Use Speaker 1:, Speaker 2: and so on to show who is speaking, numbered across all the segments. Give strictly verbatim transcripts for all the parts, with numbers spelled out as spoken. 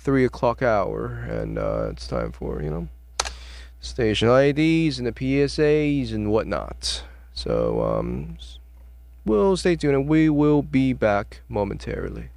Speaker 1: three o'clock hour, and uh, it's time for, you know, station I Ds and the P S As and whatnot. So, um, we'll stay tuned, and we will be back momentarily.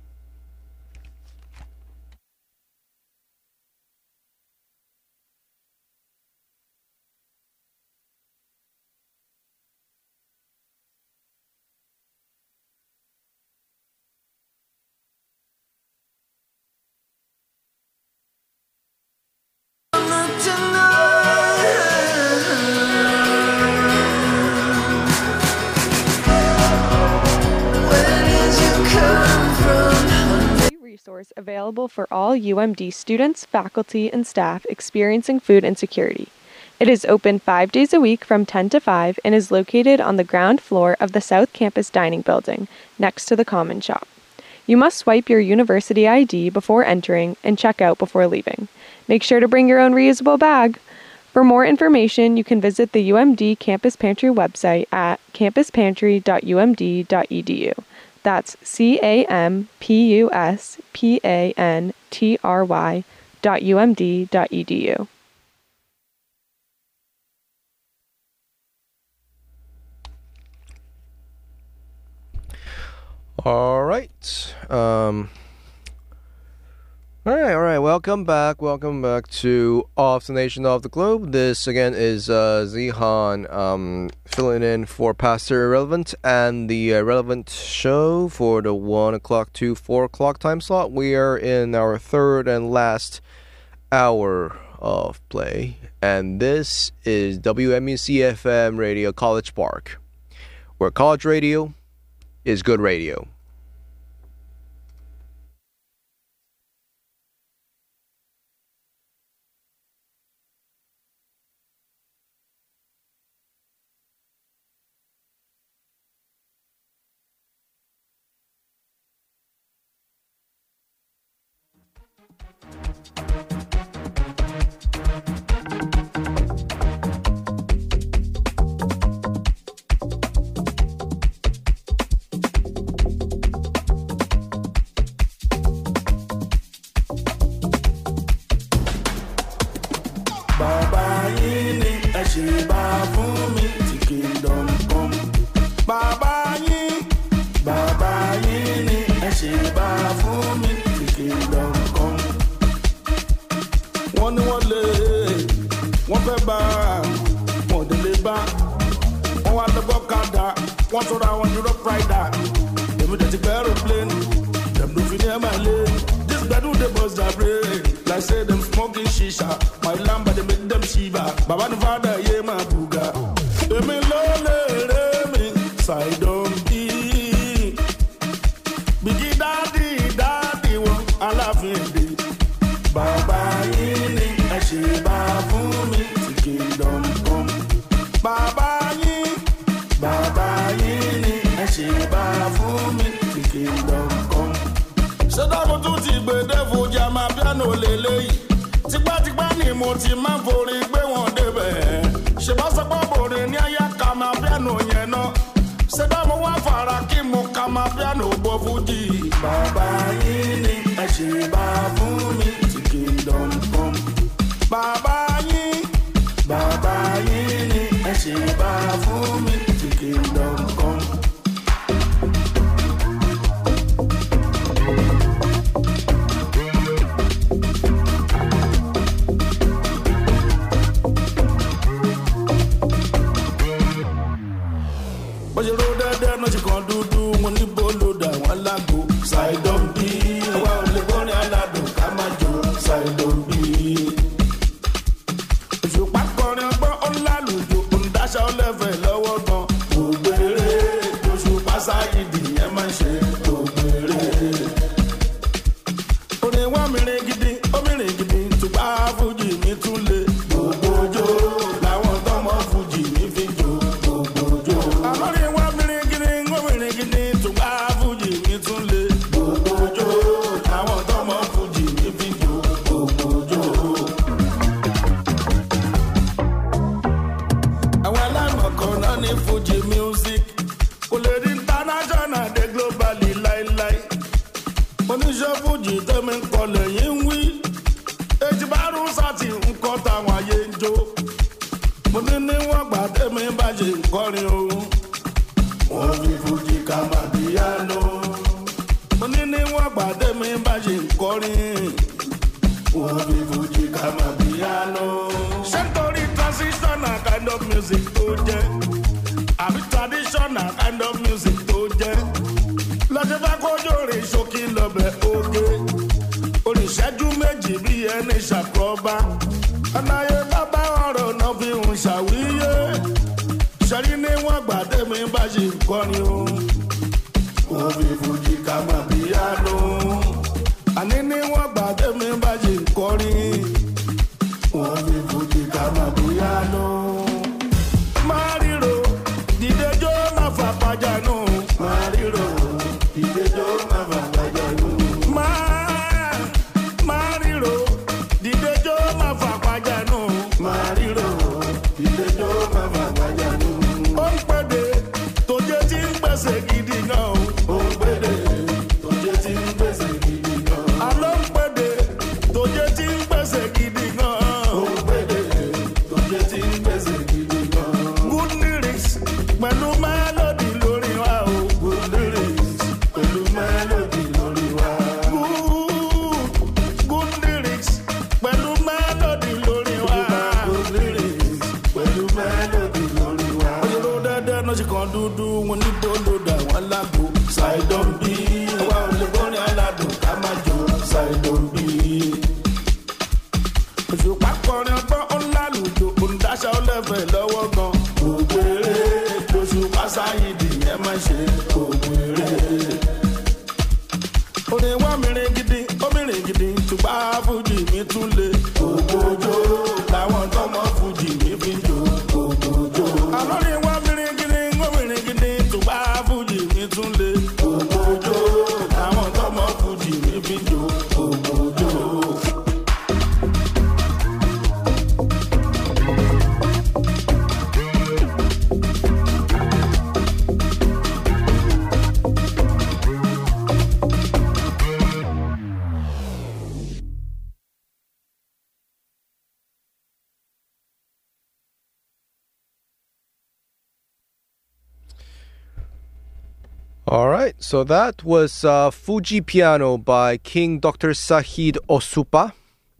Speaker 2: Resource available for all U M D students, faculty, and staff experiencing food insecurity. It is open five days a week from ten to five and is located on the ground floor of the South Campus Dining Building, next to the Common Shop. You must swipe your university I D before entering and check out before leaving. Make sure to bring your own reusable bag. For more information, you can visit the U M D Campus Pantry website at campus pantry dot u m d dot e d u. That's C A M P U S P A N T R Y dot U M D dot E D U.
Speaker 1: All right. Um, all right, all right. Welcome back. Welcome back to Off the Nation of the Globe. This, again, is uh, Zihan um, filling in for Pastor Irrelevant and the uh, Relevant Show for the one o'clock to four o'clock time slot. We are in our third and last hour of play, and this is W M U C F M Radio College Park, where college radio is good radio.
Speaker 3: Oníṣẹ́ fújì tẹ́mi kọlẹ̀ yín wí. wọ́n fi fújì ká máa piano. ṣé nítorí transitional kind of music tó jẹ́ àbí traditional kind of music tó jẹ́ lọ́jọ́ bá kójú rìn ṣókí lọ́bẹ̀ oge olùṣẹ́jú méjì bí ẹni ṣàkóbá ọ̀nàyẹ bàbá ọ̀rọ̀ náà fi hùn ṣàwíyé ṣẹ́rí ní wọ́n gbàdé mi bá ṣe kọrin o wọ́n fi fújì ká máa piano àní ní wọ́n gbàdé mi bá ṣe kọrin wọ́n fi fújì ká máa piano. máa ríro dídéjọ́ máa fà pàjánù máa ríro dídéjọ́ máa fà pàjánù. máa máa ríro dídéjọ́ máa fà pàjánù máa ríro dídéjọ́ máa fà pàjánù. ó ń pèdè tó jẹ́ tí ń gbèsè gidi náà ó ń pèdè tó jẹ́ tí ń gbèsè gidi náà. àlọ́ ń pèdè tó jẹ́ tí ń gbèsè gidi náà ó ń pèdè tó jẹ́ tí ń gbèsè gidi náà. good lyrics pẹ̀lú melody lórí wa o. good lyrics pẹ̀lú melody lórí wa. good good lyrics pẹ̀lú melody lórí wa. good lyrics pẹ̀lú melody lórí wa. òyìnbó dẹ́dẹ́ náà ṣe kan dúdú wọn ní bọ́lódà wọn lágbo. ṣàìdán bí àwa ò lè gbọ́rin aládùn ká má jọ ṣàìdán bí. òṣùpá kọrin ọgbọ́n ó ń lálùjọ òǹdáṣà ó lẹ́fẹ̀ẹ́ lọ́wọ́ gan. ògbèrè lóṣùpá sáyidì ẹ má ṣe ògbèrè. orin wá mìíràn gidi ó mìíràn gidi tùgbà fújì mi tún lé. ògbójó làwọn tọmọ fújì mi fi jò ògbójó. àlọ́rin wá mìíràn gidi ó mìíràn gidi tùgbà fújì mi tún lé. ògbójó làwọn tọmọ fújì mi fi jò ògbójó.
Speaker 1: All right, so that was uh, Fuji Piano by King Doctor Sahid Osupa.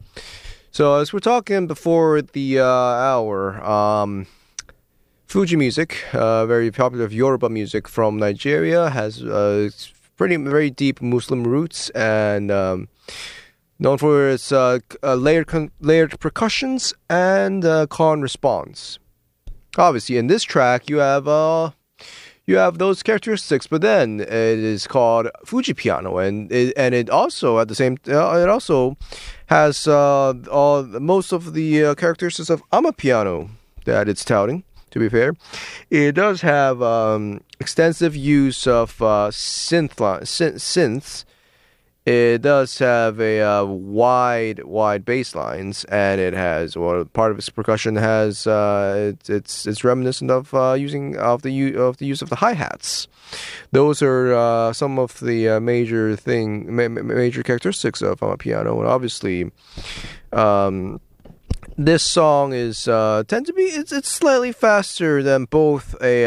Speaker 1: So as we're talking before the uh, hour, um, Fuji music, uh, very popular Yoruba music from Nigeria, has uh, pretty very deep Muslim roots and um, known for its uh, uh, layered con- layered percussions and uh, call and response. Obviously, in this track, you have uh, you have those characteristics, but then it is called Fuji Piano, and it, and it also at the same uh, it also has uh, all most of the uh, characteristics of Amapiano that it's touting. To be fair, it does have um, extensive use of uh, synth synth synths. It does have a uh, wide, wide bass lines, and it has well, part of its percussion has uh, it's it's it's reminiscent of uh, using of the u- of the use of the hi hats. Those are uh, some of the uh, major thing, ma- major characteristics of a piano, and obviously, um, this song is uh, tend to be it's it's slightly faster than both a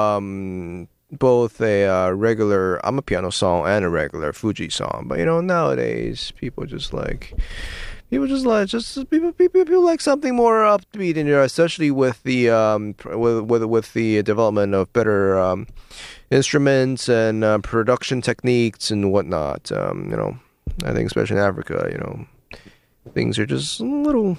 Speaker 1: um, both a uh, regular Amapiano song and a regular Fuji song. But you know, nowadays people just like people just like just people people, people like something more upbeat, and you know, especially with the um with with with the development of better um, instruments and uh, production techniques and whatnot. Um, you know, I think especially in Africa, you know, things are just a little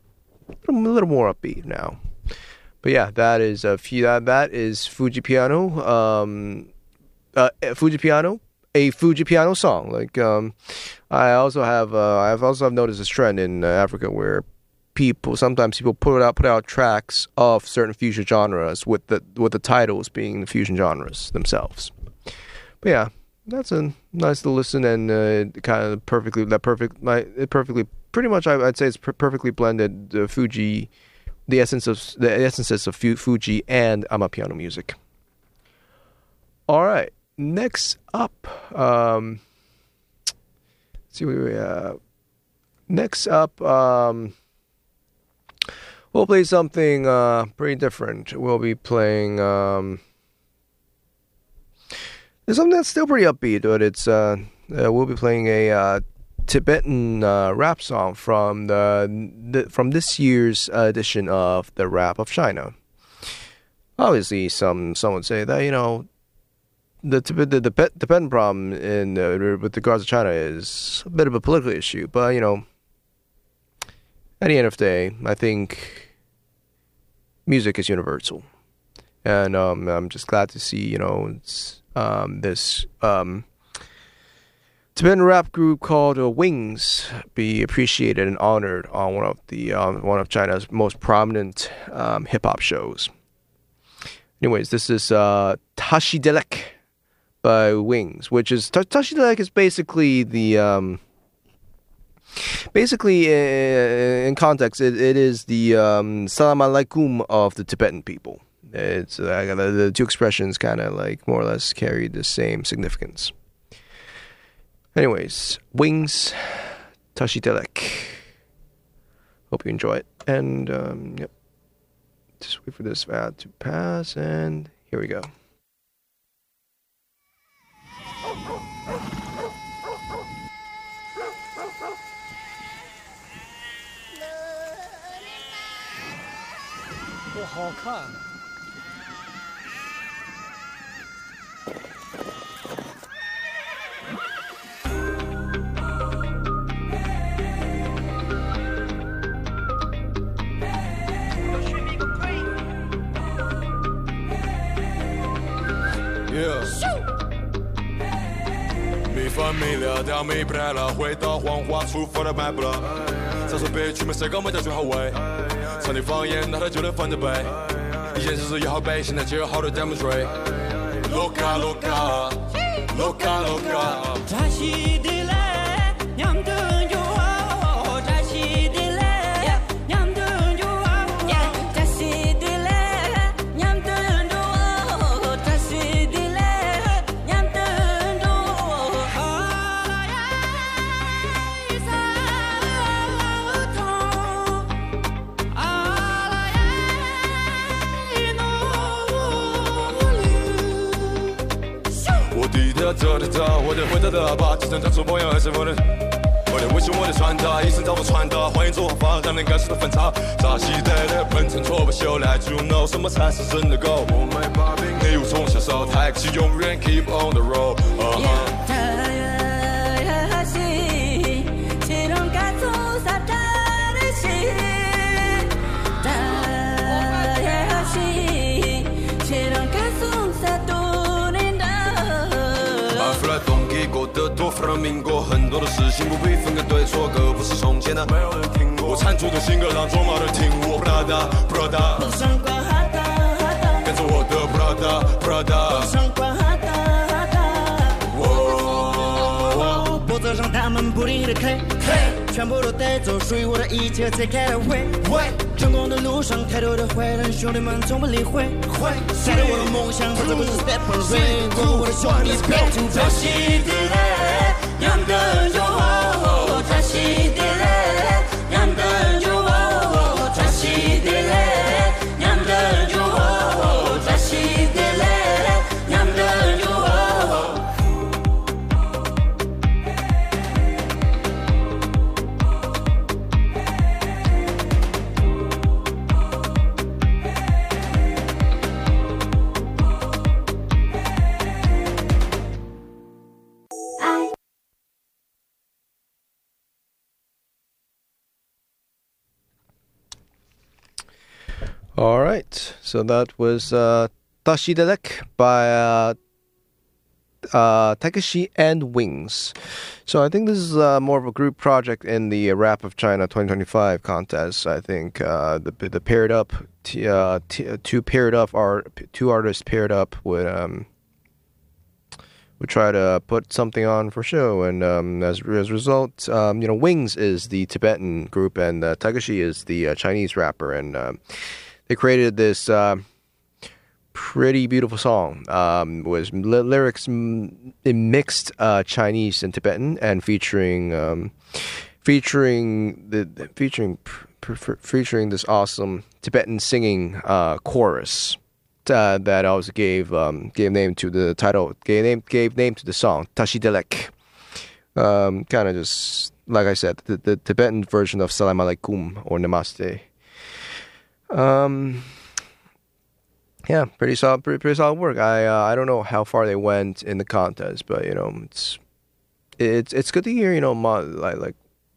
Speaker 1: a little more upbeat now. But yeah, that is a few, that, that is Fuji Piano, um, uh, Fuji Piano, a Fuji Piano song. Like um, I also have, uh, I've also have noticed this trend in uh, Africa where people sometimes people put out put out tracks of certain fusion genres with the with the titles being the fusion genres themselves. But yeah, that's a nice little listen, and uh, kind of perfectly that perfect, my it perfectly pretty much I, I'd say it's per- perfectly blended uh, Fuji. The essence of the essences of Fuji and Amapiano music. All right, next up, um, let's see what we uh, next up. Um, we'll play something uh, pretty different. We'll be playing um, something that's still pretty upbeat, but it's uh, uh, we'll be playing a uh, Tibetan uh, rap song from the, the from this year's edition of the Rap of China. Obviously, some some would say that, you know, the the the, the Tibetan problem in uh, with regards to China is a bit of a political issue, but you know, at the end of the day, I think music is universal, and um, I'm just glad to see, you know, it's, um, this um, Tibetan rap group called uh, Wings be appreciated and honored on one of the um, one of China's most prominent um, hip hop shows. Anyways, this is uh, Tashidelek by Wings, which is Tashidelek is basically the um, basically uh, in context, it, it is the um, Salam Alaikum of the Tibetan people. It's uh, the, the two expressions kind of like more or less carry the same significance. Anyways, Wings, Tashidelek. Hope you enjoy it. And, um, yep. Just wait for this ad to pass, and here we go.
Speaker 4: Oh,
Speaker 3: 米饭米料调米不来了，回到黄花厨房的买不了。再说别去没谁搞没叫最好味，餐厅方言那他就能翻着背。以前只是要好背，现在就有好多 demonstrate。Loca loca loca loca。 这的这，我的回答的吧，只能当出模样还是我的，我的微信，我的传达，一生找我传达，欢迎做法，让人感受到反差。扎西带的喷成错不休，Let you know 什么才是真的 go。我没把柄，你无从下手，太可惜，永远 keep on the road。弗朗明哥，很多的事情不必分个对错，歌不是从前的，没有人听过。我产出的新歌让卓玛的听我，布拉达布拉达，路上挂哈达哈达，跟着我的布拉达布拉达，路上挂哈达哈达。脖子上他们不停的 K K， 全部都带走属于我的一切 ，Take it away。成功的路上太多的坏人，兄弟们从不理会。带着我的梦想，这不是 step on rain， 过我的兄弟 back to back。扎西的嘞，两个人就好，扎西的嘞，两个人就好，扎西的嘞，两个人就好，扎西的嘞，两个人就好。
Speaker 1: All right, so that was uh, Tashidelek by uh, uh, Takeshi and Wings. So I think this is uh, more of a group project in the Rap of China twenty twenty-five contest. I think uh, the the paired up, t- uh, t- two paired up are two artists paired up would um would try to put something on for show, and um, as as a result, um, you know, Wings is the Tibetan group, and uh, Takeshi is the uh, Chinese rapper, and um, they created this uh, pretty beautiful song um, with li- lyrics m- in mixed uh, Chinese and Tibetan, and featuring um, featuring the featuring pr- pr- featuring this awesome Tibetan singing uh, chorus uh, that also gave um, gave name to the title, gave name gave name to the song Tashidelek. Um, kind of just, like I said, the, the Tibetan version of Salam Alaikum or Namaste. Um, yeah, pretty solid, pretty, pretty solid work. I uh, I don't know how far they went in the contest, but you know, it's it's it's good to hear. You know, mo- like like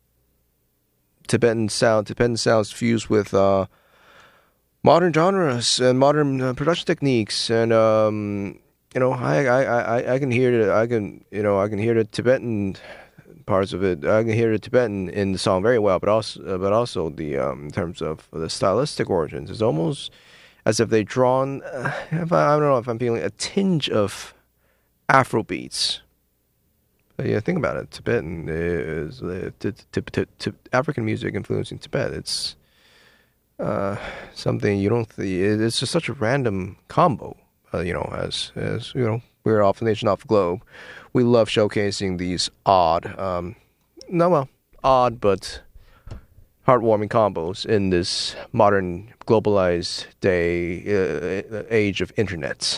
Speaker 1: Tibetan sound, Tibetan sounds fused with uh, modern genres and modern uh, production techniques, and um, you know, I, I, I, I can hear the I can you know I can hear the Tibetan parts of it. I can hear the Tibetan in the song very well, but also uh, but also the um, in terms of the stylistic origins, it's almost as if they've drawn. Uh, if I, I don't know if I'm feeling a tinge of Afro beats. But yeah, think about it. Tibetan is uh, t- t- t- t- African music influencing Tibet. It's uh, something you don't. Th- it's just such a random combo. Uh, you know, as as you know, we're off the nation, off the globe. We love showcasing these odd, um, no, well, odd but heartwarming combos in this modern globalized day uh, age of internets.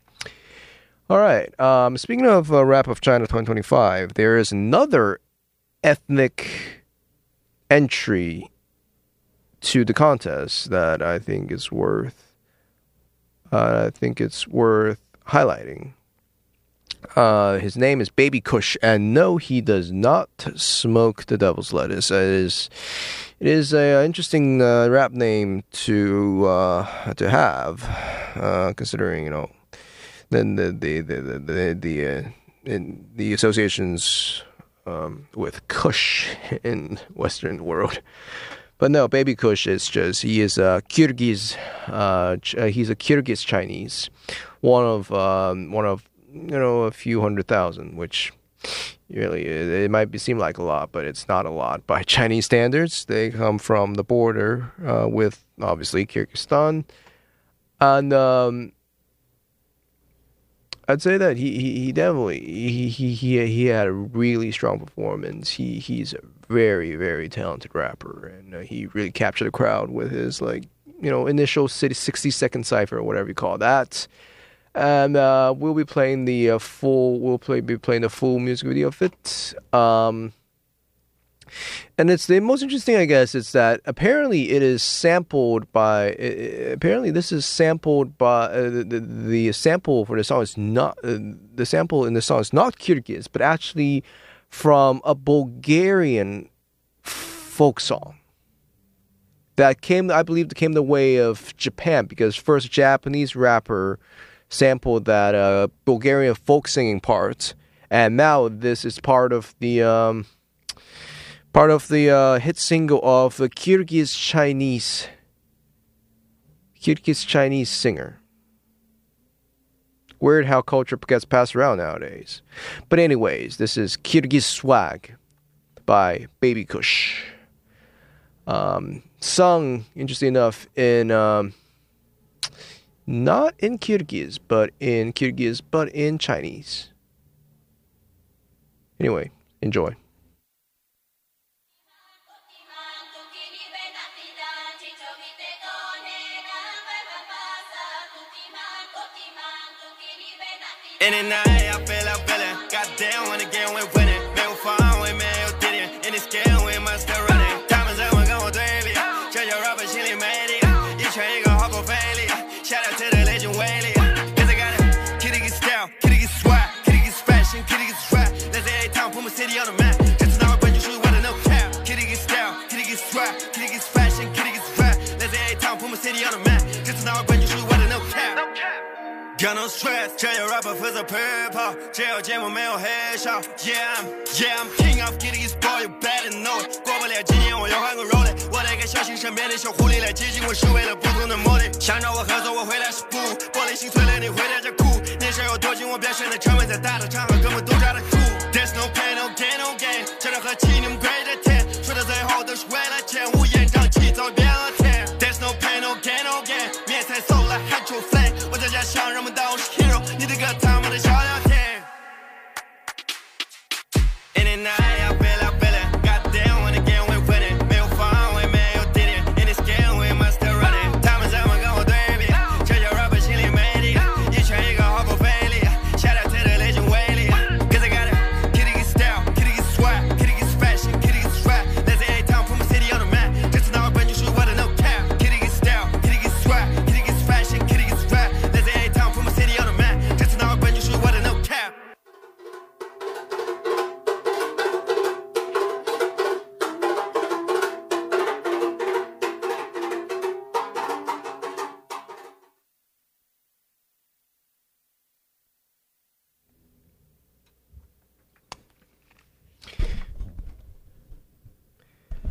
Speaker 1: All right. Um, speaking of uh, Rap of China twenty twenty-five, there is another ethnic entry to the contest that I think is worth. Uh, I think it's worth highlighting. Uh, his name is Baby Kush, and no, he does not smoke the devil's lettuce. It is, it is an interesting uh, rap name to uh, to have, uh, considering you know, then the the the the the, the, uh, in the associations um, with Kush in Western world. But no, Baby Kush is just, he is a Kyrgyz, uh, ch- uh, he's a Kyrgyz Chinese, one of, um, one of, you know, a few hundred thousand, which really, it, it might be, seem like a lot, but it's not a lot by Chinese standards. They come from the border, uh, with, obviously, Kyrgyzstan, and, um, I'd say that he, he, he definitely, he, he, he, he had a really strong performance. He, he's a very, very talented rapper, and uh, he really captured the crowd with his, like, you know, initial sixty second cipher or whatever you call that. And uh, we'll be playing the uh, full, we'll play, be playing the full music video of it. Um, and it's the most interesting, I guess, is that apparently it is sampled by, uh, apparently this is sampled by, uh, the, the, the sample for the song is not, uh, the sample in the song is not Kyrgyz, but actually from a Bulgarian folk song that came, I believe, came the way of Japan, because first a Japanese rapper sampled that uh, Bulgarian folk singing part, and now this is part of the um, part of the uh, hit single of a Kyrgyz Chinese Kyrgyz Chinese singer. Weird how culture gets passed around nowadays. But anyways, this is Kyrgyz Swag by Baby Kush. Um, sung, interesting enough, in um, not in Kyrgyz, but in Kyrgyz, but in Chinese. Anyway, enjoy.
Speaker 4: In the night, I feel like feeling. Goddamn, when again we're winning. Man, we're far away, man, you're didn't. In the scale, we must still running. Diamonds, I want to go with baby. Change your rubber, she made it. You try to go hop on Bailey. Shout out to the legend Whaley. Cause I got a kitty get style, kitty get swag, kitty get fashion, kitty get swag. Let's say every time, put my city on the map. Just now, but you should want to know cap. Kitty get style, kitty get swag, kitty get fashion, kitty get swag. Let's say every time, put my city on the map. Just now, but you should want to know cap. Got no stress, tell your rapper for the paper. Jail jam我没有 headshot. Yeah, I'm, yeah, I'm king of kitty's boy, you better know it. 过不了今年我要换个 role。我来个小心身边的小狐狸来接近我，是为了不同的目的。想找我合作，我回来是不。玻璃心碎了，你回来这哭。年少有多紧，我表现的沉稳，在大的场合根本都抓得住。There's no pain, no gain, no gain。趁着和气你们跪着舔，说到最后都是为了钱。乌烟瘴气，早已变了天。There's no pain, no gain, no gain。面才瘦了还出飞，我在家乡人们当我是 hero， 你的歌他们的小聊天。In the night, I feel like feeling. Goddamn, when again we're winning. 没有方位，没有地点。In this game, we must still running。他们怎么跟我对比？这叫 rapper 心里没底，一拳一个毫不费力。Shout out to the legend Whaley。Cause I got a kitty get style, kitty get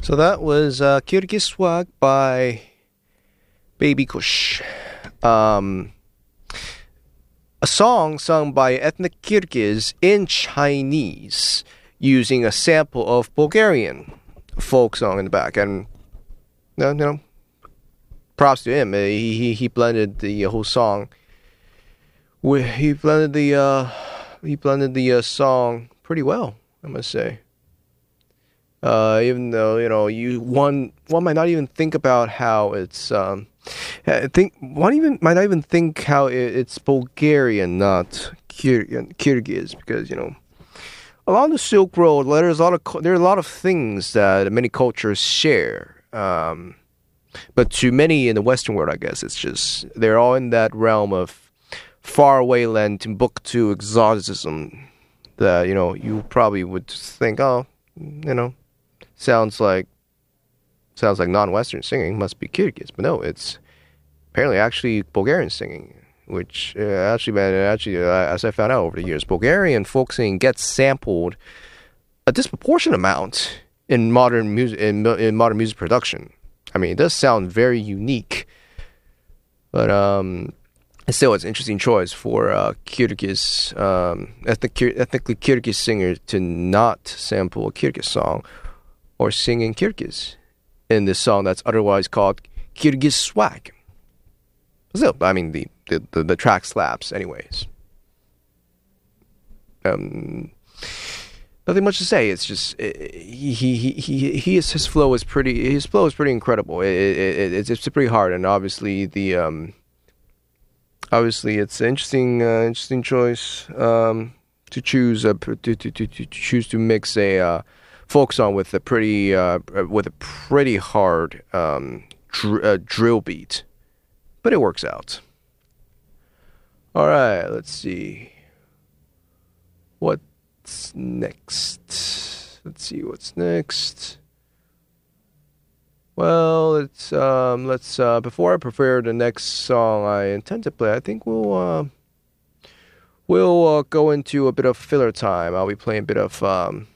Speaker 1: So that was uh, Kyrgyz Swag by Baby Kush. Um, a song sung by ethnic Kyrgyz in Chinese using a sample of Bulgarian folk song in the back. And, you know, props to him. He, he, he blended the whole song. He blended the, uh, he blended the uh, song pretty well, I must say. Uh, even though, you know, you one one might not even think about how it's um, I think one even might not even think how it, it's Bulgarian, not Kyr, Kyrgyz, because you know, along the Silk Road, there's a lot of there are a lot of things that many cultures share. Um, but to many in the Western world, I guess it's just they're all in that realm of faraway land, Timbuktu exoticism. That you know, you probably would think, oh, you know. Sounds like sounds like non-Western singing, must be Kyrgyz, but no, it's apparently actually Bulgarian singing, which uh, actually, man, actually, uh, as I found out over the years, Bulgarian folk singing gets sampled a disproportionate amount in modern music in, in modern music production. I mean, it does sound very unique, but um, still, it's an interesting choice for uh, Kyrgyz um, ethnic, ethnically Kyrgyz singer to not sample a Kyrgyz song. Or sing in Kyrgyz in this song that's otherwise called Kyrgyz Swag. Still, I mean, the, the, the, the track slaps anyways. Um, nothing much to say. It's just, it, he, he, he, he, he is, his flow is pretty, his flow is pretty incredible. It, it, it, it's, it's pretty hard, and obviously the, um, obviously it's an interesting, uh, interesting choice, um, to choose, a, to, to, to, to choose to mix a, uh, folk song with a pretty uh, with a pretty hard um, dr- uh, drill beat, but it works out. All right, let's see what's next. Let's see what's next. Well, it's um, let's uh, before I prepare the next song I intend to play, I think we'll uh, we'll uh, go into a bit of filler time. I'll be playing a bit of. Um,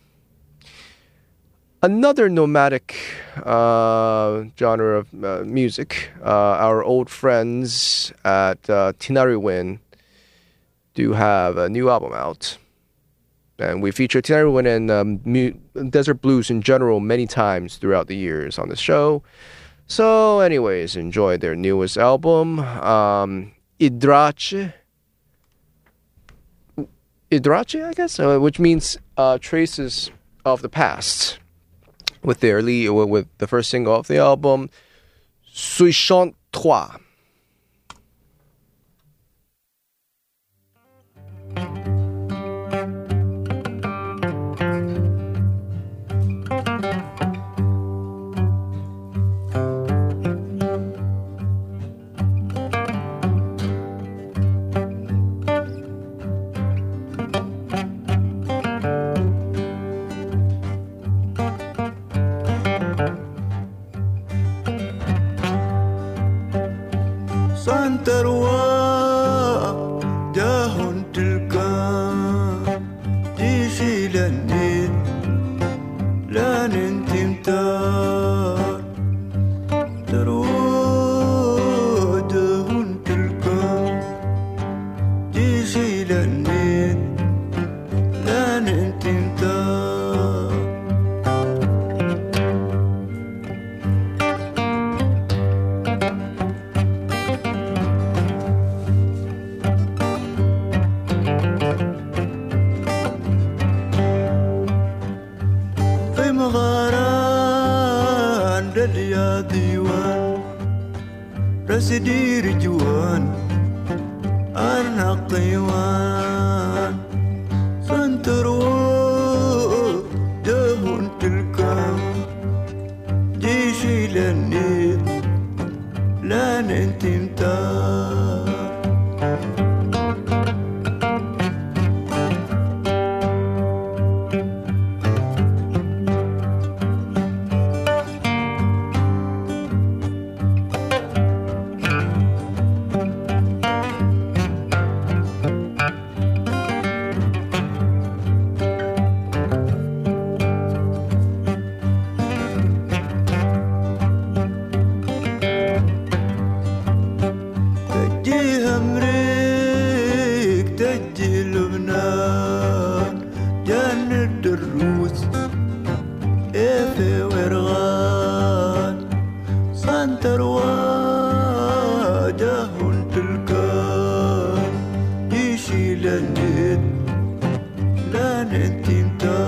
Speaker 1: Another nomadic uh, genre of uh, music. Uh, our old friends at uh, Tinariwen do have a new album out. And we feature Tinariwen and um, mu- Desert Blues in general many times throughout the years on the show. So anyways, enjoy their newest album, um, Idrache. Idrache, I guess, uh, which means uh, Traces of the Past. With their lead, with the first single of the album, soixante-trois.
Speaker 5: Rasidi rijuan anak kayuan santarwo dahun tilkam jishi lanit lanin timta وجه تلقى يشيل الند لا ننتمتا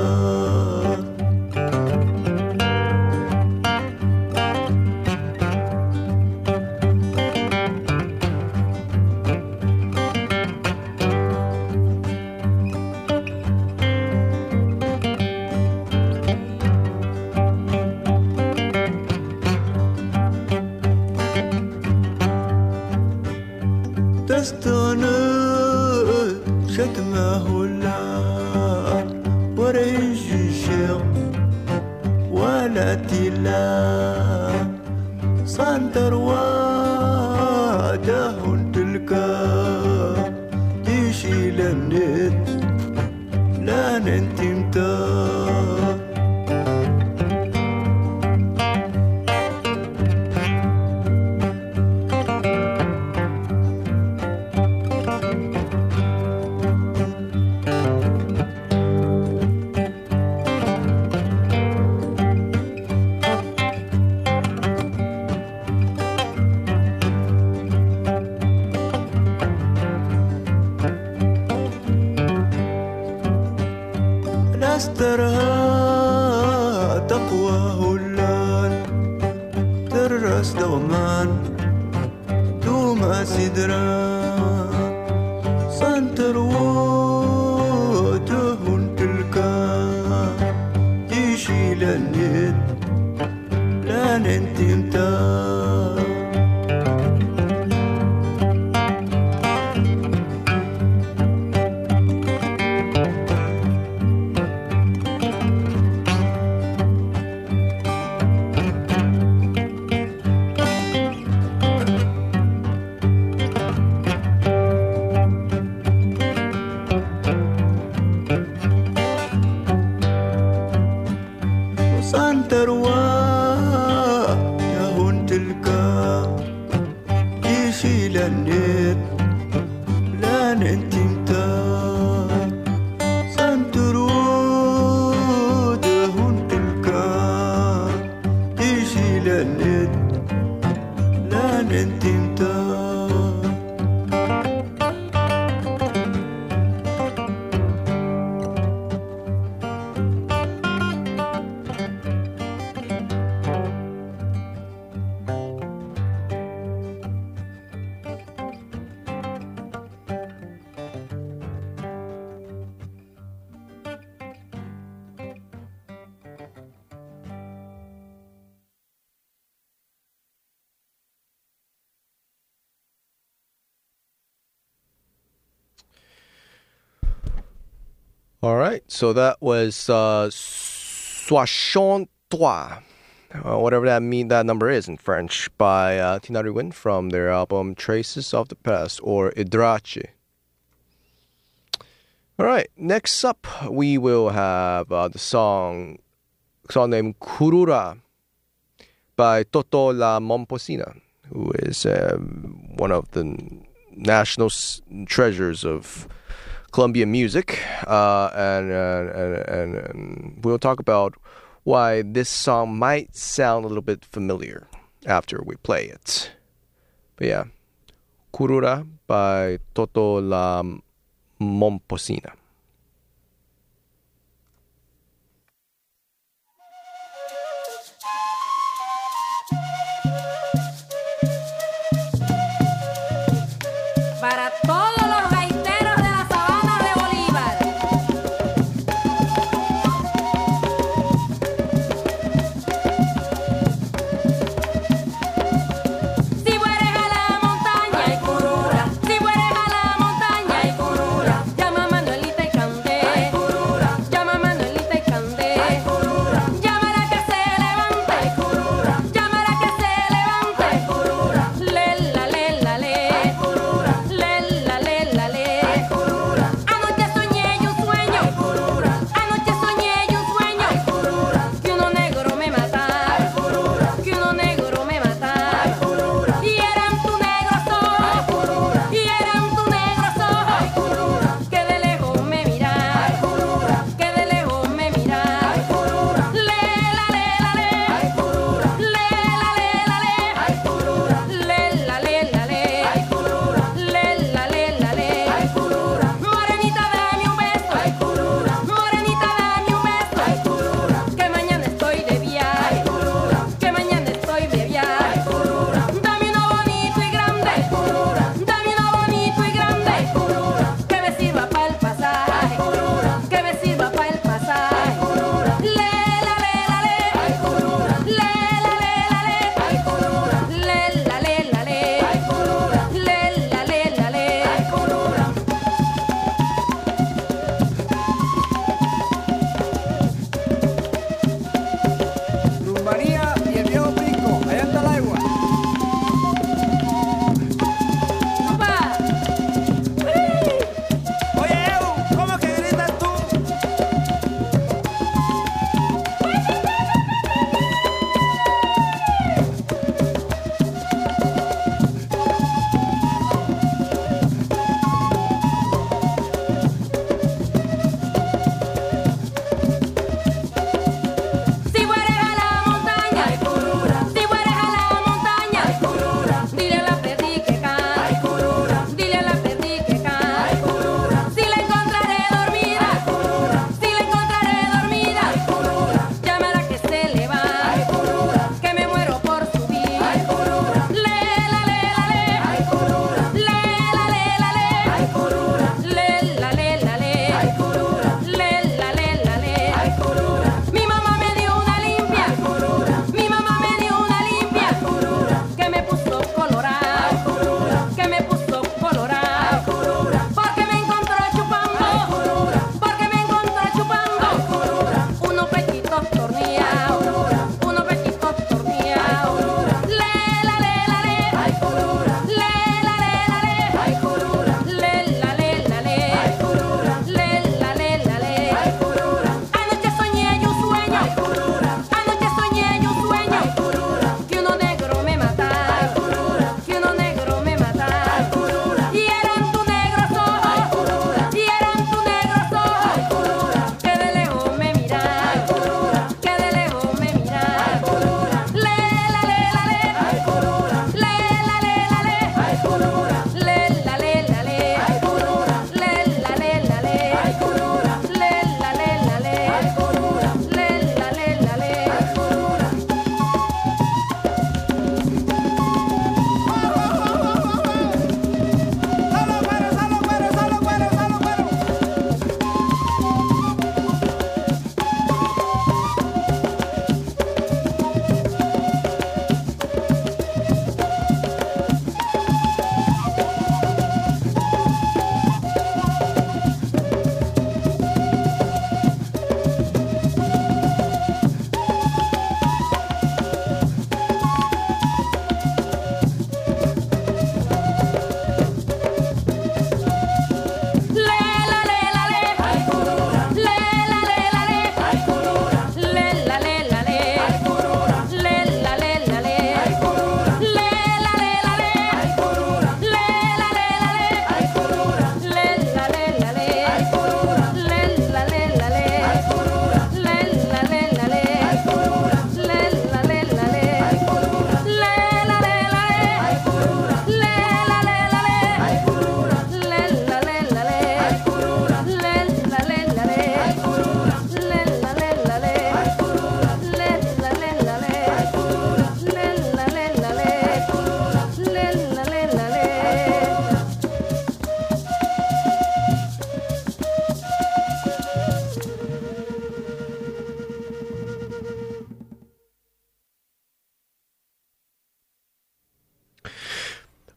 Speaker 5: تستند شتمه الله وريج الشيخ ولا تلا صندر وجه تلقى يشيل الند لا ننتمتا استرها تقوى هلال ترس دومان دوما سدرا سنتر وجه تلك يشيل الند لا ننتمتا
Speaker 1: All right, so that was uh, soixante-trois, uh, whatever that mean that number is in French, by uh, Tinariwen from their album Traces of the Past, or Idrache. All right, next up we will have uh, the song, song named Kurura by Toto La Momposina, who is uh, one of the national s- treasures of Colombian music, uh, and, uh, and, and and we'll talk about why this song might sound a little bit familiar after we play it. But yeah, Kurura by Toto La Momposina.
Speaker 6: Para todos los gaiteros de la sabana de Bolívar. Si fueres a la montaña, hay curura. Si fueres a la montaña, hay curura. Llama a Manuelita.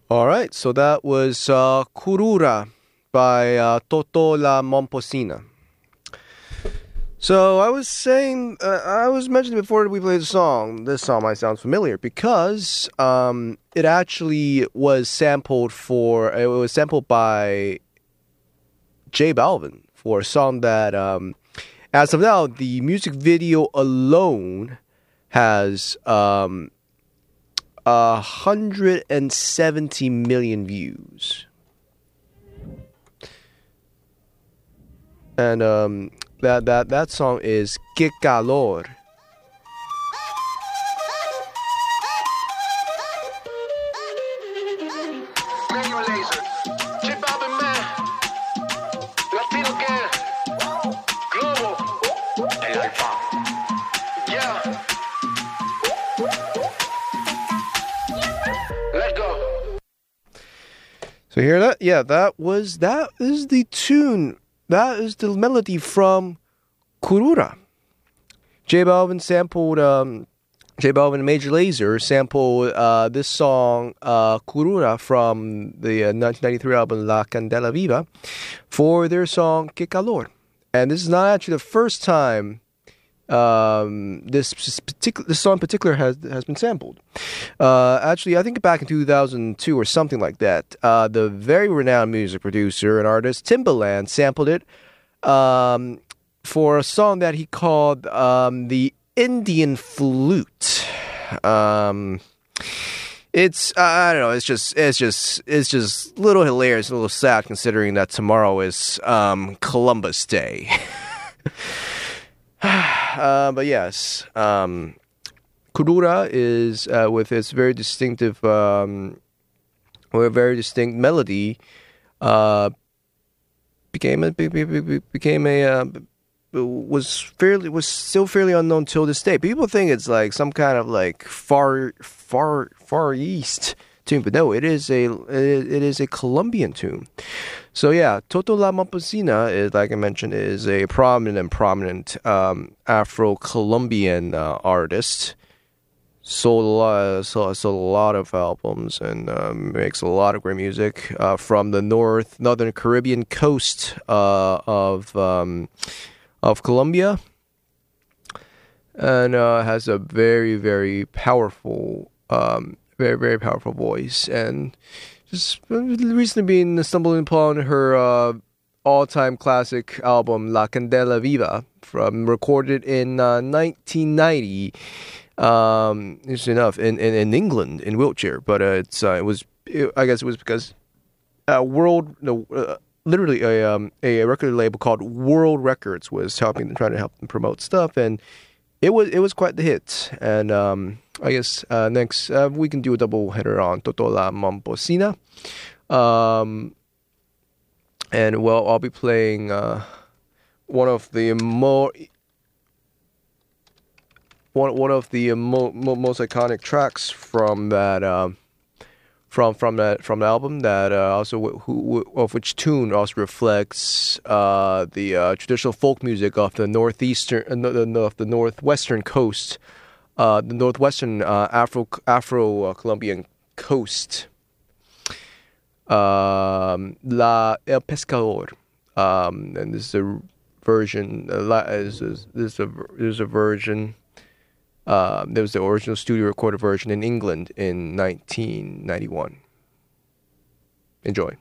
Speaker 1: All right, so that was uh, Kurura by uh, Toto La Momposina. So I was saying, uh, I was mentioning before we played the song, this song might sound familiar because um, it actually was sampled for, it was sampled by J Balvin for a song that, um, as of now, the music video alone has um, one hundred seventy million views. And um, that, that, that song is Que Calor.
Speaker 7: Radio Laser, J Balvin Man, Latino Gang, Globo, El Alfa, yeah, let's go.
Speaker 1: So you hear that? Yeah, that was, that is the tune, that is the melody from Kurura. J Balvin sampled, um, J Balvin and Major Lazer sampled uh, this song, uh, Kurura, from the uh, nineteen ninety-three album La Candela Viva for their song Que Calor. And this is not actually the first time um, this particular this song in particular has has been sampled. Uh, actually, I think back in two thousand two or something like that, uh, the very renowned music producer and artist Timbaland sampled it um, for a song that he called um, the Indian Flute. Um, it's uh, I don't know. It's just it's just it's just a little hilarious, a little sad considering that tomorrow is um, Columbus Day. uh, but yes, um, Kurura is uh, with its very distinctive, um, with a very distinct melody, uh, became a became a. Uh, was fairly was still fairly unknown till this day. People think it's like some kind of like far far far east tune, but no, it is a it is a Colombian tune. So yeah, Toto La Momposina is, like I mentioned, is a prominent and prominent um, Afro-Colombian uh, artist. Sold a lot, sold, sold a lot of albums and um, makes a lot of great music uh, from the north northern Caribbean coast uh, of. Um, of Colombia, and uh, has a very, very powerful, um, very, very powerful voice, and just recently been stumbling upon her uh, all-time classic album La Candela Viva, from recorded in uh, nineteen ninety. Um, interesting enough, in, in, in England, in Wiltshire, but uh, it's uh, it was it, I guess it was because uh, world no. Uh, Literally, a um, a record label called World Records was helping them, trying to help them promote stuff, and it was it was quite the hit. And um, I guess uh, next uh, we can do a double header on Toto La Momposina, um, and well, I'll be playing uh, one of the more one one of the mo- mo- most iconic tracks from that. Um, From from that from the album that uh, also w- who, of which tune also reflects uh, the uh, traditional folk music of the northeastern uh, of the northwestern coast, uh, the northwestern uh, Afro Afro uh, Colombian coast. Um, La El Pescador, um, and this is a version. Uh, this is this is a there's a version. Uh, there was the original studio recorded version in England in nineteen ninety-one. Enjoy.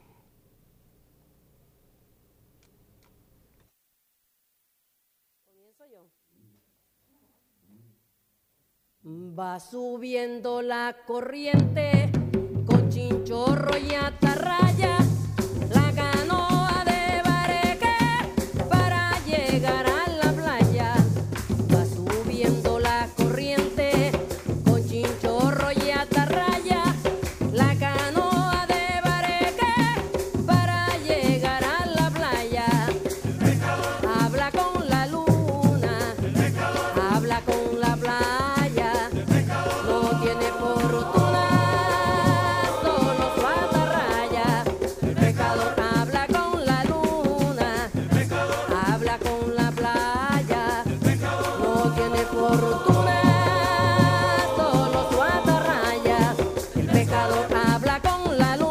Speaker 8: Va subiendo la corriente con chinchorro y atarraya, la canoa de bareque para llegar a la playa. Va subiendo la corriente con chinchorro y atarraya, la canoa de bareque para llegar a la playa. Habla con la luna, habla con la playa, no tiene fortuna, solo su atarraya. Pescador habla con la luna, habla con la playa, no tiene fortuna, solo su atarraya. El pescador habla con la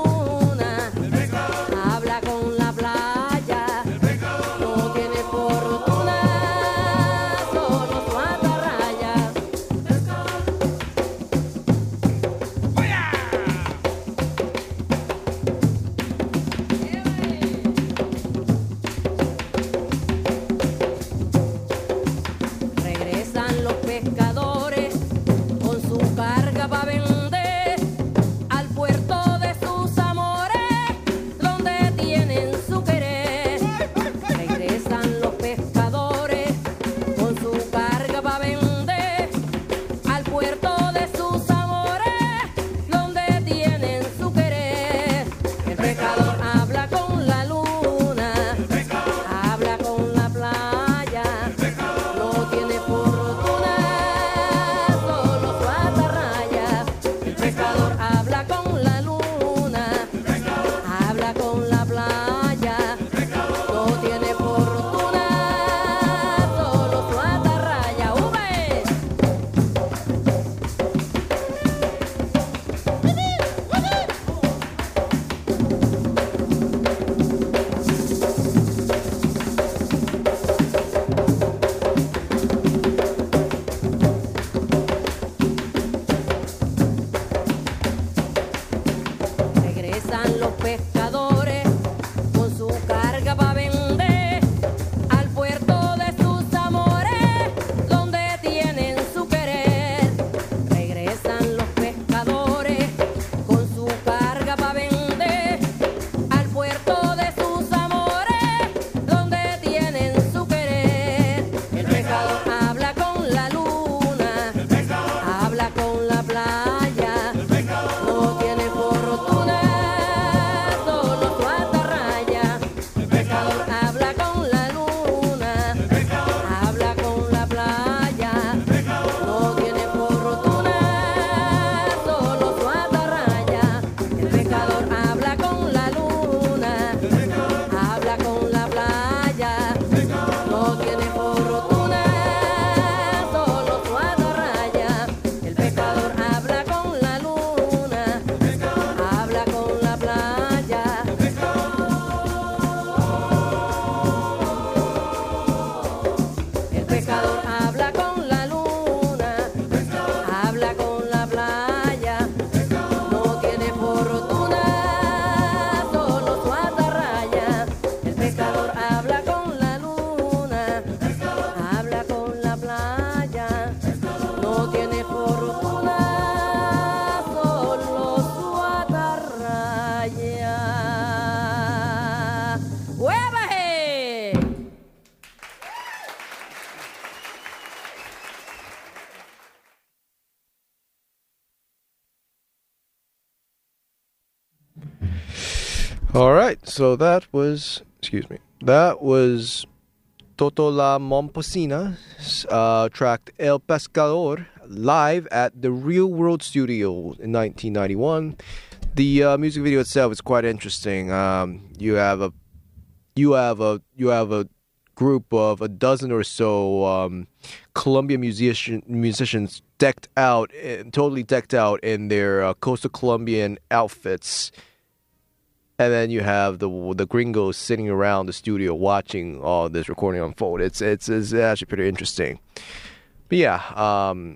Speaker 1: All right, so that was, excuse me, that was Toto La Momposina's uh, track El Pescador live at the Real World Studio in nineteen ninety-one. The uh, music video itself is quite interesting. Um, you have a, you have a, you have a group of a dozen or so um, Colombian musician musicians decked out, totally decked out in their uh, coastal Colombian outfits. And then you have the the gringos sitting around the studio watching all this recording unfold. It's it's, it's actually pretty interesting. But yeah, um,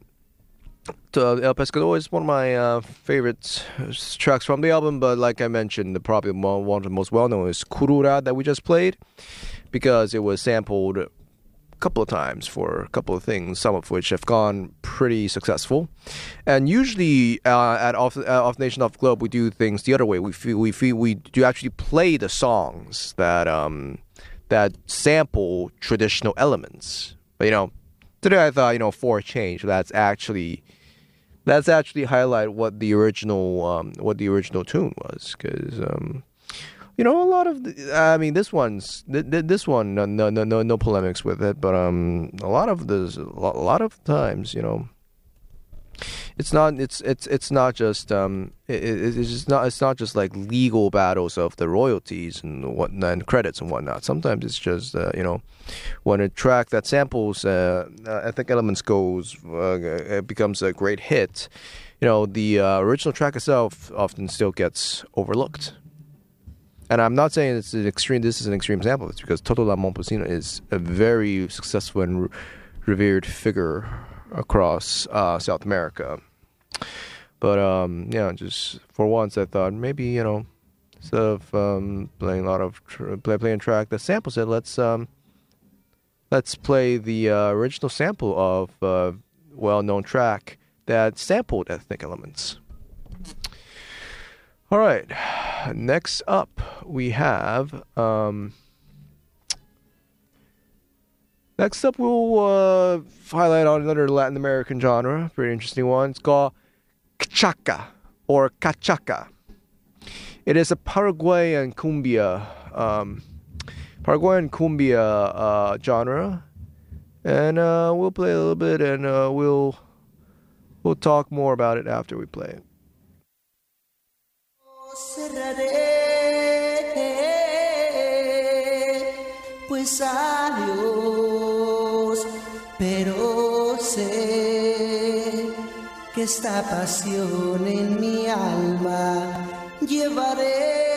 Speaker 1: El Pescador is one of my uh, favorite tracks from the album. But like I mentioned, the probably one of the most well known is Curura that we just played, because it was sampled a couple of times for a couple of things, some of which have gone pretty successful. And usually uh, at Off, uh, Off Nation Off Globe, we do things the other way. We feel, we feel, we do actually play the songs that um, that sample traditional elements. But you know, today I thought, you know, for a change, that's actually that's actually highlight what the original um, what the original tune was, because. Um, You know, a lot of, the, I mean, this one's, this one, no, no, no, no polemics with it, but um, a lot of this, a lot of times, you know, it's not, it's, it's, it's not just, um, it, it's just not, it's not just like legal battles of the royalties and whatnot, and credits and whatnot. Sometimes it's just, uh, you know, when a track that samples uh, ethnic elements goes, uh, it becomes a great hit. You know, the uh, original track itself often still gets overlooked. And I'm not saying it's an extreme. This is an extreme example. It's because Toto La Momposina is a very successful and re- revered figure across uh, South America. But um, yeah, just for once, I thought maybe, you know, instead of um, playing a lot of tr- play playing track that samples it, let's um, let's play the uh, original sample of a well-known track that sampled ethnic elements. All right, next up we have, um, next up we'll uh, highlight on another Latin American genre, pretty interesting one. It's called cachaca, or cachaca. It is a Paraguayan cumbia, um, Paraguayan cumbia uh, genre, and uh, we'll play a little bit, and uh, we'll we'll talk more about it after we play it.
Speaker 9: Cerraré pues a Dios, pero sé que esta pasión en mi alma llevaré.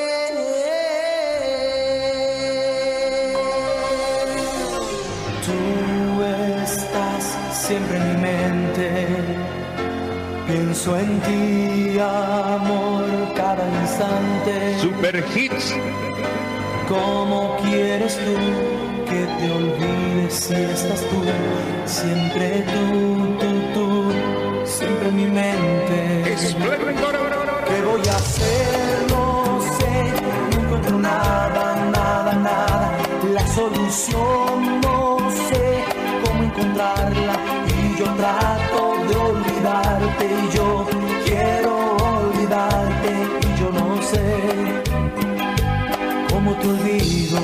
Speaker 5: Tú estás siempre en mi mente. Pienso en ti, amor, cada instante.
Speaker 10: Super Hits.
Speaker 5: ¿Cómo quieres tú que te olvides si estás tú? Siempre tú, tú, tú, siempre en mi mente. ¿Qué voy a hacer? No sé, no encuentro nada, nada, nada. La solución no sé cómo encontrarla. Y yo trato de olvidarte y yo quiero olvidarte y yo no sé cómo te olvido.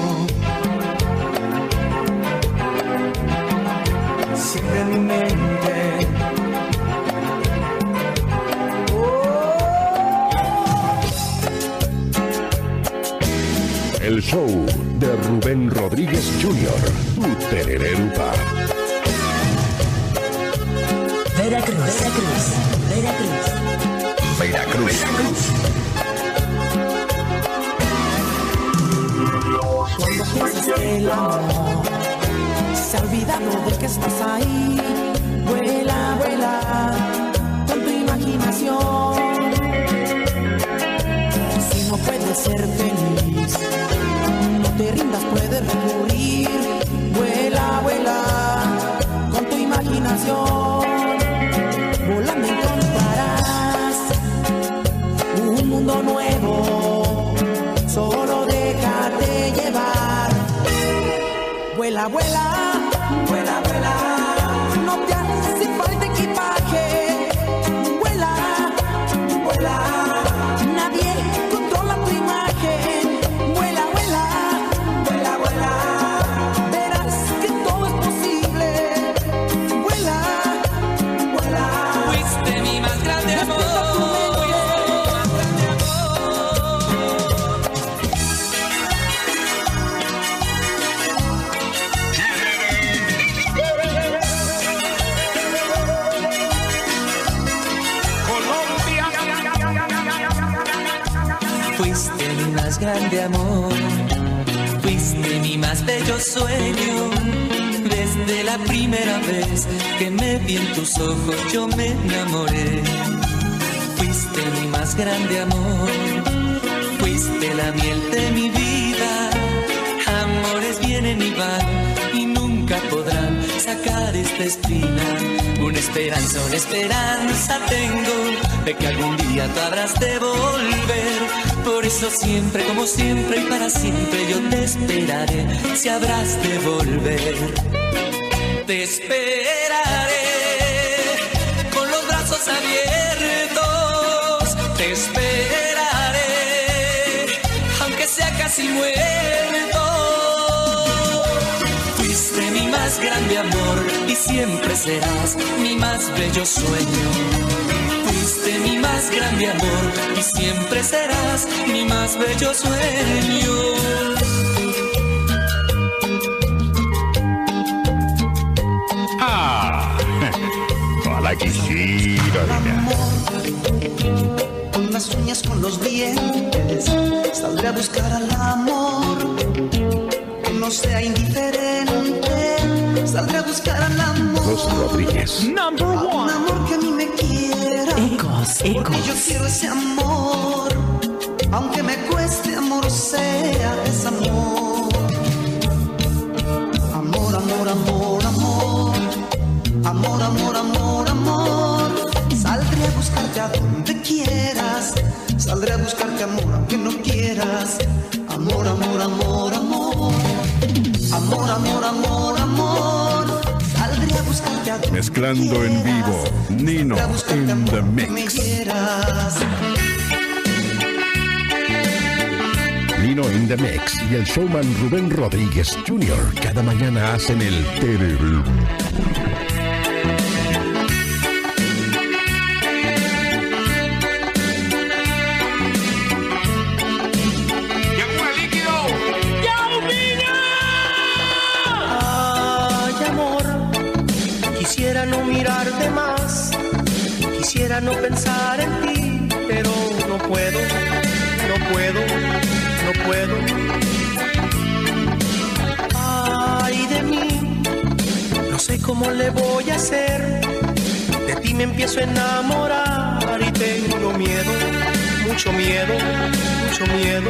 Speaker 5: Siempre en mi mente.
Speaker 10: El show de Rubén Rodríguez junior Tu Terererupa.
Speaker 11: Veracruz, Veracruz, Veracruz,
Speaker 10: Veracruz. Veracruz.
Speaker 9: Cuando piensas que el amor se ha olvidado de que estás ahí, vuela, vuela con tu imaginación. Si no puedes ser feliz, no te rindas, puedes recurrir. Vuela, vuela con tu imaginación. Volando encontrarás un mundo nuevo, solo déjate llevar. Vuela, vuela, vuela, vuela, no te hace falta equipaje. Vuela, vuela, nadie controla tu imagen.
Speaker 5: Fuiste mi más grande amor, fuiste mi más bello sueño. Desde la primera vez que me vi en tus ojos yo me enamoré. Fuiste mi más grande amor, fuiste la miel de mi vida. Amores vienen y van y nunca podrán sacar esta espina. Una esperanza, una esperanza tengo de que algún día tú habrás de volver. Por eso siempre, como siempre y para siempre yo te esperaré si habrás de volver. Te esperaré con los brazos abiertos. Te esperaré aunque sea casi muerto. Fuiste mi más grande amor y siempre serás mi más bello sueño. Fuiste mi más grande amor y siempre serás mi más bello sueño.
Speaker 10: Ah, ojalá quisiera.
Speaker 9: Con las uñas, con los dientes, saldré a buscar al amor que no sea indiferente. Saldré a buscar al amor.
Speaker 10: Los Rodríguez.
Speaker 9: Number one. Un amor que a mí me quiera.
Speaker 11: Ecos,
Speaker 9: Porque
Speaker 11: ecos.
Speaker 9: yo quiero ese amor. Aunque me cueste, amor sea ese amor. Amor, amor, amor, amor. Amor, amor, amor, amor. Saldré a buscarte a donde quieras. Saldré a buscarte amor aunque no quieras. Amor, amor, amor, amor. Amor, amor, amor, amor. Saldré a buscarte a donde
Speaker 10: Mezclando
Speaker 9: quieras.
Speaker 10: en vivo, Nino
Speaker 9: Saldré a buscarte
Speaker 10: in
Speaker 9: amor
Speaker 10: the
Speaker 9: aunque me
Speaker 10: mix.
Speaker 9: quieras.
Speaker 10: Nino in the mix y el showman Rubén Rodríguez junior cada mañana hacen el Tererú.
Speaker 9: Ay, amor, quisiera no mirarte más, quisiera no pensar en ti, pero no puedo, no puedo, no puedo. Ay de mí, no sé cómo le voy a hacer, de ti me empiezo a enamorar y tengo miedo, mucho miedo, mucho miedo.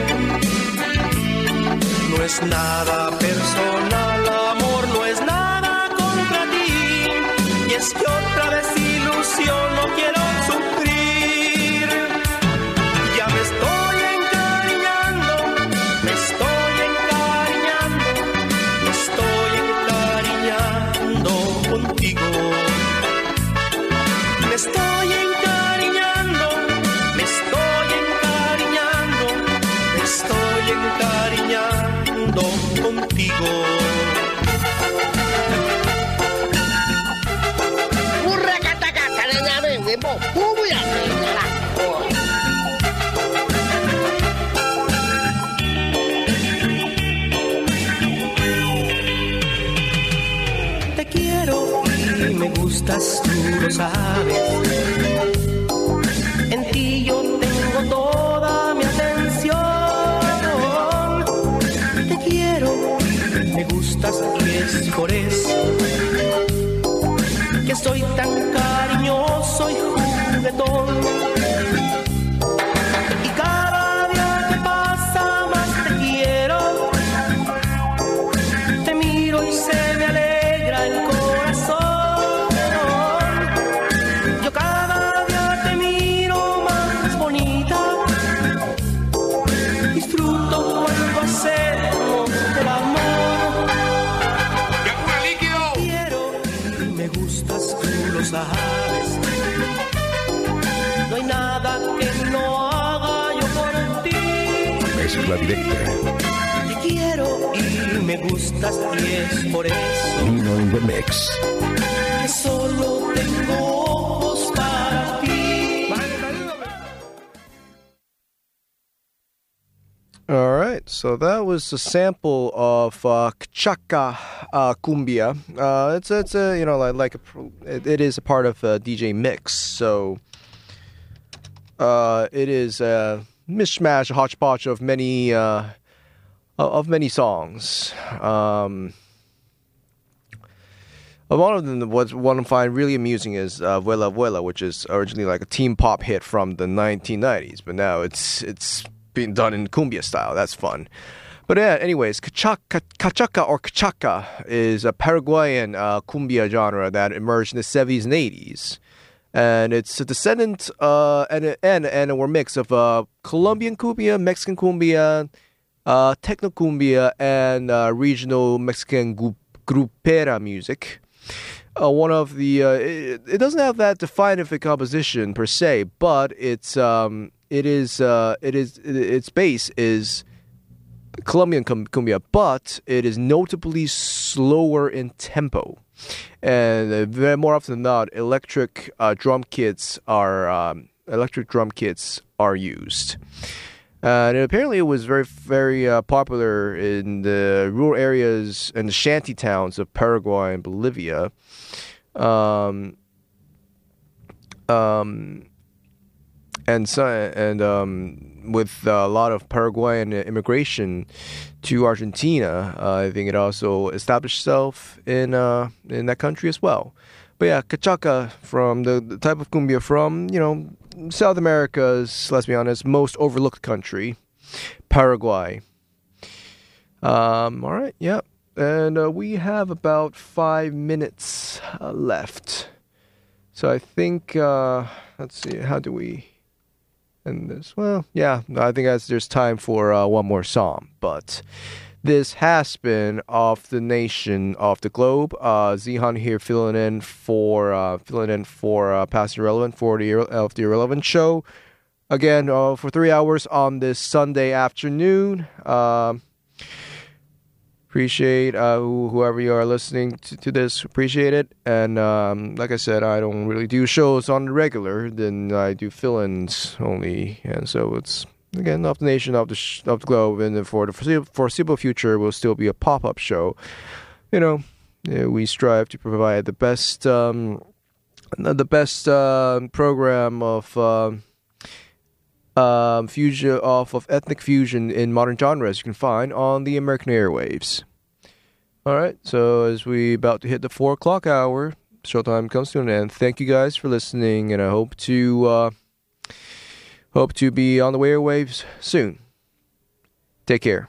Speaker 9: No es nada personal, amor, no es nada contra ti. Y es que otra desilusión no quiero sufrir. Ya me estoy encariñando, me estoy encariñando, me estoy encariñando contigo. Me estoy encariñando, me estoy encariñando, me estoy encariñando contigo. Te quiero y me gustas, tú lo sabes. En ti yo tengo toda mi atención. Te quiero, me gustas y es por eso que soy tan cariñoso y juguetón. Y cada día que pasa más te quiero. Te miro y se me alegra el corazón. Yo cada día te miro más bonita. Disfruto cuando hacemos el amor. Quiero y me gustas, tú lo sabes. No hay nada que no haga yo por ti.
Speaker 10: Mezcla directa.
Speaker 9: Te quiero y me gustas y es por eso
Speaker 10: Nino in the mix.
Speaker 9: que solo tengo ojos para ti.
Speaker 1: All right, so that was a sample of uh, Kchaka uh, Cumbia. Uh, it's it's a you know like like a, pro- it, it is a part of uh, D J Mix. So uh, it is uh, mishmash, a hodgepodge of many uh, of many songs. Um, one of them, what one I find really amusing is uh, Vuela Vuela, which is originally like a teen pop hit from the nineteen nineties, but now it's it's being done in cumbia style. That's fun. But yeah, anyways, cachaca, cachaca or cachaca is a Paraguayan uh, cumbia genre that emerged in the seventies and eighties. And it's a descendant uh, and, and, and a mix of uh, Colombian cumbia, Mexican cumbia, uh, techno cumbia, and uh, regional Mexican gu- grupera music. Uh, one of the uh, it, it doesn't have that definitive composition per se, but it's um, it is uh, it is it, its base is Colombian cumbia, but it is notably slower in tempo. And uh, very more often than not, electric uh, drum kits are um, electric drum kits are used. Uh, and apparently, it was very very uh, popular in the rural areas and the shanty towns of Paraguay and Bolivia. Um, um, and so, and um, with a lot of Paraguayan immigration to Argentina, uh, I think it also established itself in uh, in that country as well. But yeah, cachaca, from the, the type of cumbia from, you know, South America's, let's be honest, most overlooked country, Paraguay. Um, all right, yeah. And uh, we have about five minutes uh, left. So I think, uh, let's see, how do we end this? Well, yeah, I think that's, there's time for uh, one more song. But this has been Off the Nation of the Globe. Uh, Zihan here filling in for uh, filling in for uh, Past Irrelevant for the of the Irrelevant show. Again, uh, for three hours on this Sunday afternoon. Uh, appreciate uh, whoever you are listening to, to this. Appreciate it. And um, like I said, I don't really do shows on the regular. Then I do fill-ins only, and so it's. Again, Off the Nation of the, sh- of the Globe, and for the foreseeable, foreseeable future will still be a pop-up show. You know, yeah, we strive to provide the best, um, the best uh, program of uh, uh, fusion, off of ethnic fusion in modern genres you can find on the American airwaves. All right, so as we about to hit the four o'clock hour, showtime comes to an end. Thank you guys for listening, and I hope to. Uh, Hope to be on the airwaves soon. Take care.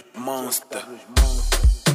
Speaker 12: Monster.